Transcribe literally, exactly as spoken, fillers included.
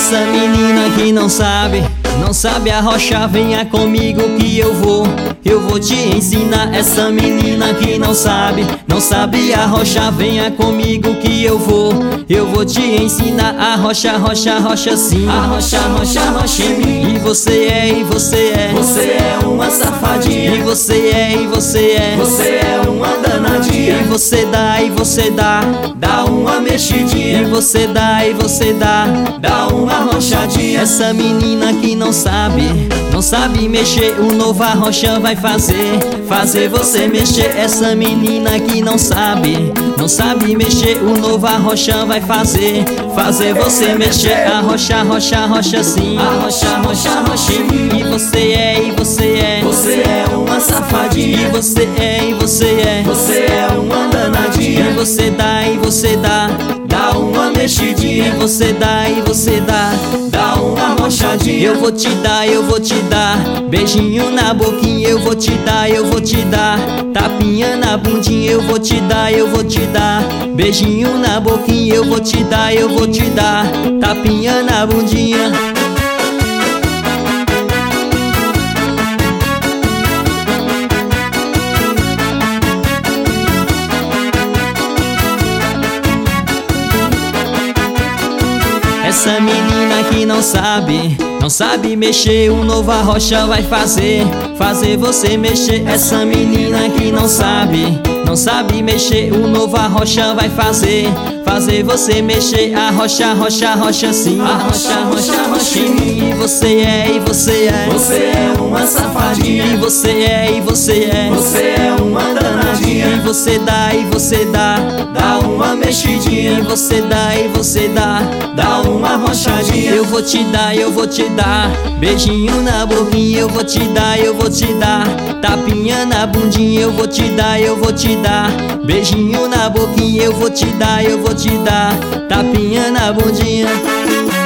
Essa menina que não sabe, não sabe arrochar, venha comigo que eu vou, eu vou te ensinar. Essa menina que não sabe, não sabe arrochar, venha comigo que eu vou, eu vou te ensinar. Arrocha, arrocha, arrocha sim, arrocha, arrocha, arrocha em mim. E você é, e você é, você é uma safadinha. E você é, e você é, você é uma danadinha. E você dá, e você dá, dá uma mexidinha. E você dá, e você dá, dá uma arrochadinha. Essa menina que não sabe, não sabe mexer, o novo arrocha vai fazer, fazer você mexer. Essa menina que não sabe, não sabe mexer, o novo arrocha vai fazer, fazer você mexer. Arrocha, arrocha, arrocha sim, arrocha, arrocha, arrocha em mim. E você é, e você é, você é uma safadinha. E você é, e você é, você é uma danadinha. E você dá, e você dá, dá uma mexidinha. E você dá, e você dá, dá uma arrochadinha. Eu vou te dar, eu vou te dar beijinho na boquinha, eu vou te dar, eu vou te dar tapinha na bundinha, eu vou te dar, eu vou te dar beijinho na boquinha, eu vou te dar, eu vou te dar tapinha na bundinha. Essa menina que não sabe, não sabe mexer, o novo arrocha vai fazer, fazer você mexer. Essa menina que não sabe, não sabe mexer, o novo arrocha vai fazer, fazer você mexer. Arrocha, arrocha, arrocha sim, arrocha, arrocha, arrocha em mim. E você é, e você é, você é uma safadinha. E você é, e você é, você é uma danadinha. E você dá, e você dá, dá uma mexidinha. E você dá, e você dá, dá uma arrochadinha. Eu vou te dar, eu vou te dar beijinho na boquinha, eu vou te dar, eu vou te dar tapinha na bundinha, eu vou te dar, eu vou te dar beijinho na boquinha, eu vou te dar, eu vou te dar tapinha na bundinha.